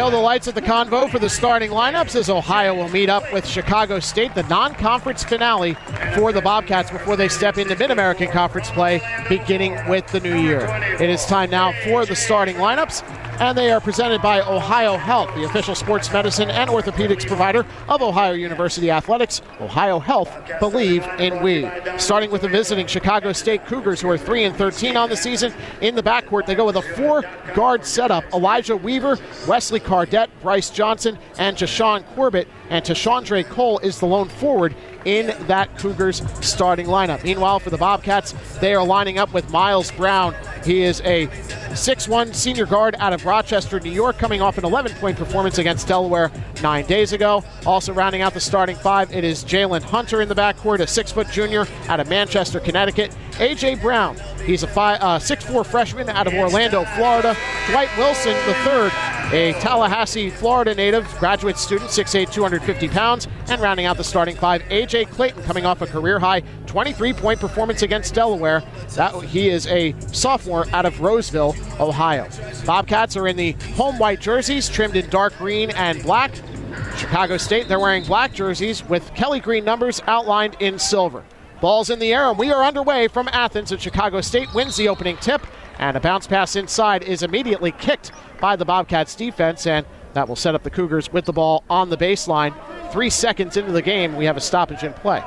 Hail the lights at the Convo for the starting lineups as Ohio will meet up with Chicago State, the non-conference finale for the Bobcats before they step into Mid-American Conference play beginning with the new year. It is time now for the starting lineups, and they are presented by Ohio Health, the official sports medicine and orthopedics provider of Ohio University Athletics. Ohio Health, believe in we. Starting with the visiting Chicago State Cougars, who are 3-13 on the season. In the backcourt, they go with a four-guard setup. Elijah Weaver, Wesley Cardette, Bryce Johnson, and Jashawn Corbett. And Tashandre Cole is the lone forward in that Cougars starting lineup. Meanwhile, for the Bobcats, they are lining up with Miles Brown. He is a 6'1 senior guard out of Rochester, New York, coming off an 11-point performance against Delaware 9 days ago. Also rounding out the starting five, it is Jalen Hunter in the backcourt, a 6' junior out of Manchester, Connecticut. A.J. Brown, he's a 6'4 freshman out of Orlando, Florida. Dwight Wilson III, a Tallahassee, Florida native, graduate student, 6'8", 250 pounds. And rounding out the starting five, A.J. Clayton, coming off a career-high 23-point performance against Delaware. He is a sophomore out of Roseville, Ohio. Bobcats are in the home white jerseys, trimmed in dark green and black. Chicago State, they're wearing black jerseys with Kelly green numbers outlined in silver. Ball's in the air, and we are underway from Athens, and Chicago State wins the opening tip. And a bounce pass inside is immediately kicked by the Bobcats defense, and that will set up the Cougars with the ball on the baseline. 3 seconds into the game, we have a stoppage in play.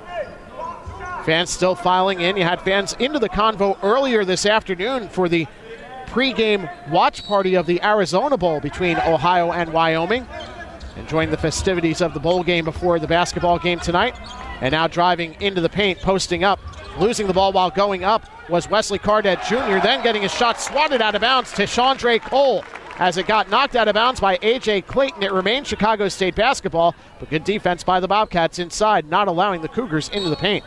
Fans still filing in. You had fans into the Convo earlier this afternoon for the pregame watch party of the Arizona Bowl between Ohio and Wyoming, enjoying the festivities of the bowl game before the basketball game tonight. And now driving into the paint, posting up, losing the ball while going up was Wesley Cardette Jr., then getting his shot swatted out of bounds to Tashandre Cole. As it got knocked out of bounds by A.J. Clayton, it remains Chicago State basketball, but good defense by the Bobcats inside, not allowing the Cougars into the paint.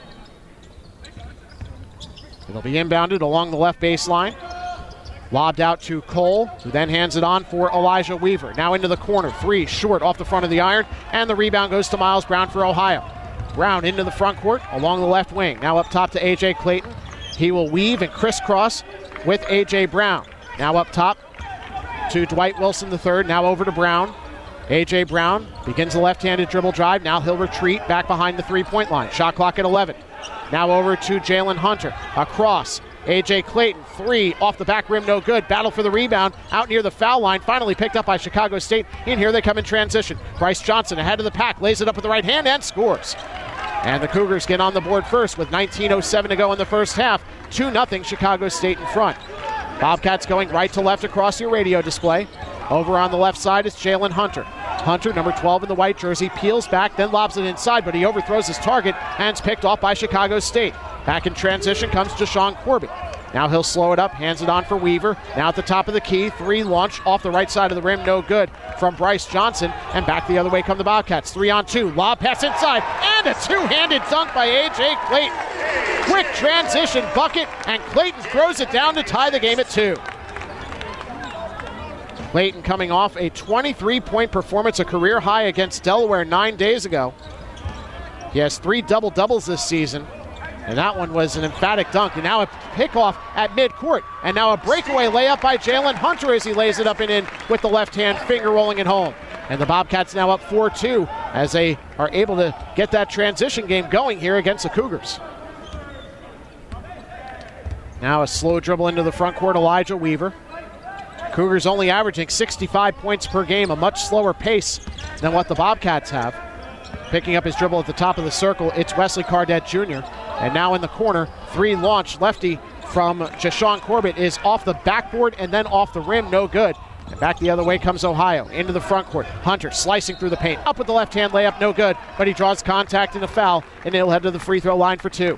It'll be inbounded along the left baseline. Lobbed out to Cole, who then hands it on for Elijah Weaver. Now into the corner, three short off the front of the iron, and the rebound goes to Miles Brown for Ohio. Brown into the front court along the left wing. Now up top to A.J. Clayton. He will weave and crisscross with A.J. Brown. Now up top to Dwight Wilson III. Now over to Brown. A.J. Brown begins the left-handed dribble drive. Now he'll retreat back behind the three-point line. Shot clock at 11. Now over to Jalen Hunter. Across. A.J. Clayton, three off the back rim, no good. Battle for the rebound out near the foul line. Finally picked up by Chicago State. In here they come in transition. Bryce Johnson ahead of the pack, lays it up with the right hand and scores. And the Cougars get on the board first with 19:07 to go in the first half. 2-0 Chicago State in front. Bobcats going right to left across your radio display. Over on the left side is Jalen Hunter. Hunter, number 12 in the white jersey, peels back, then lobs it inside, but he overthrows his target and is picked off by Chicago State. Back in transition comes Jashawn Corbett. Now he'll slow it up, hands it on for Weaver. Now at the top of the key, three launch off the right side of the rim, no good from Bryce Johnson. And back the other way come the Bobcats. 3-on-2, lob pass inside, and a two-handed dunk by A.J. Clayton. Quick transition bucket, and Clayton throws it down to tie the game at 2. Clayton coming off a 23-point performance, a career high against Delaware 9 days ago. He has 3 double-doubles this season, and that one was an emphatic dunk. And now a pickoff at midcourt, and now a breakaway layup by Jalen Hunter as he lays it up and in with the left hand, finger rolling it home. And the Bobcats now up 4-2 as they are able to get that transition game going here against the Cougars. Now a slow dribble into the front court, Elijah Weaver. Cougars only averaging 65 points per game, a much slower pace than what the Bobcats have. Picking up his dribble at the top of the circle, it's Wesley Cardette Jr. And now in the corner, three launch lefty from Jashawn Corbett is off the backboard and then off the rim, no good. And back the other way comes Ohio, into the front court. Hunter slicing through the paint, up with the left-hand layup, no good, but he draws contact and a foul, and he'll head to the free throw line for 2.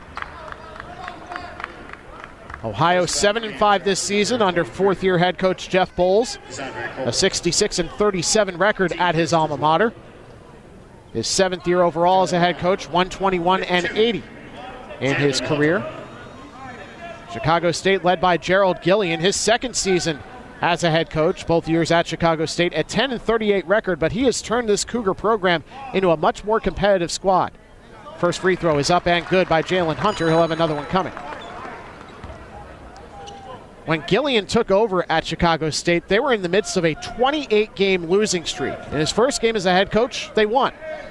Ohio 7-5 this season under fourth-year head coach Jeff Bowles, a 66-37 record at his alma mater. His 7th year overall as a head coach, 121-80 in his career. Chicago State led by Gerald Gillian, his 2nd season as a head coach, both years at Chicago State, a 10-38 record, but he has turned this Cougar program into a much more competitive squad. First free throw is up and good by Jalen Hunter. He'll have another one coming. When Gillian took over at Chicago State, they were in the midst of a 28-game losing streak. In his first game as a head coach, they won.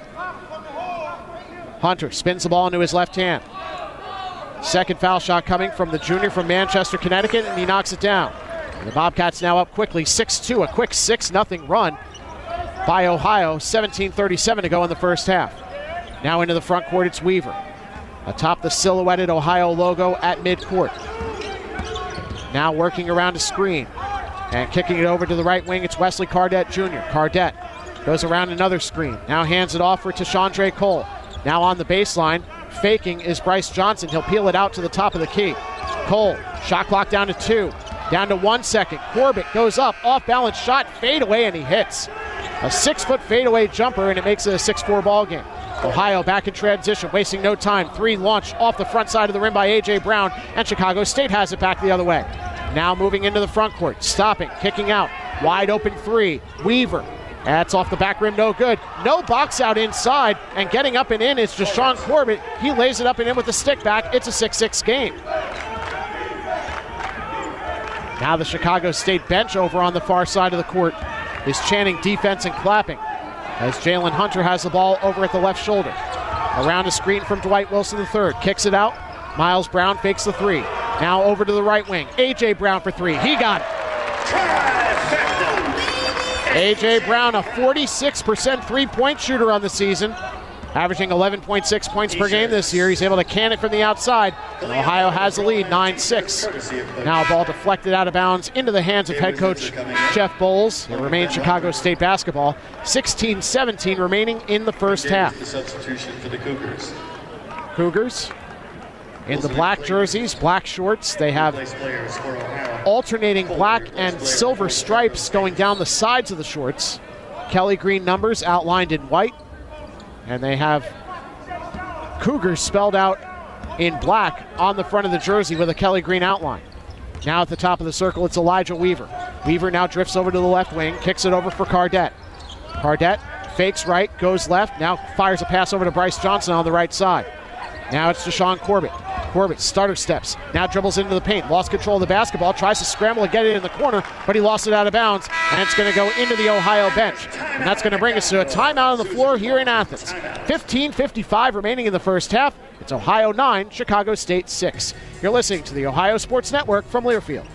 Hunter spins the ball into his left hand. Second foul shot coming from the junior from Manchester, Connecticut, and he knocks it down. And the Bobcats now up quickly, 6-2, a quick 6-0 run by Ohio, 17:37 to go in the first half. Now into the front court, it's Weaver. Atop the silhouetted Ohio logo at midcourt. Now working around a screen and kicking it over to the right wing, it's Wesley Cardette Jr. Cardette goes around another screen. Now hands it off for Tashandre Cole. Now on the baseline, faking is Bryce Johnson. He'll peel it out to the top of the key. Cole, shot clock down to 2. Down to 1 second. Corbett goes up, off balance shot, fade away, and he hits. A 6-foot fadeaway jumper, and it makes it a 6-4 ball game. Ohio back in transition, wasting no time. 3 launched off the front side of the rim by A.J. Brown, and Chicago State has it back the other way. Now moving into the front court, stopping, kicking out. Wide open 3. Weaver. That's off the back rim, no good. No box out inside, and getting up and in is Deshaun Corbett. He lays it up and in with the stick back. It's a 6-6 game. Now the Chicago State bench over on the far side of the court is chanting defense and clapping as Jalen Hunter has the ball over at the left shoulder. Around a screen from Dwight Wilson III. Kicks it out. Miles Brown fakes the 3. Now over to the right wing. A.J. Brown for 3. He got it. A.J. Brown, a 46% three-point shooter on the season, averaging 11.6 points per game this year. He's able to can it from the outside, and Ohio has the lead, 9-6. Now a ball deflected out of bounds into the hands of head coach Jeff Bowles. It remains Chicago State basketball, 16-17 remaining in the first half. Cougars in the black jerseys, black shorts. They have alternating black and silver stripes going down the sides of the shorts. Kelly green numbers outlined in white. And they have Cougars spelled out in black on the front of the jersey with a Kelly green outline. Now at the top of the circle, it's Elijah Weaver. Weaver now drifts over to the left wing, kicks it over for Cardette. Cardette fakes right, goes left, now fires a pass over to Bryce Johnson on the right side. Now it's Deshaun Corbett. Corbett stutter steps, now dribbles into the paint, lost control of the basketball, tries to scramble and get it in the corner, but he lost it out of bounds, and it's going to go into the Ohio bench. And that's going to bring us to a timeout on the floor here in Athens. 15:55 remaining in the first half. It's Ohio 9, Chicago State 6. You're listening to the Ohio Sports Network from Learfield.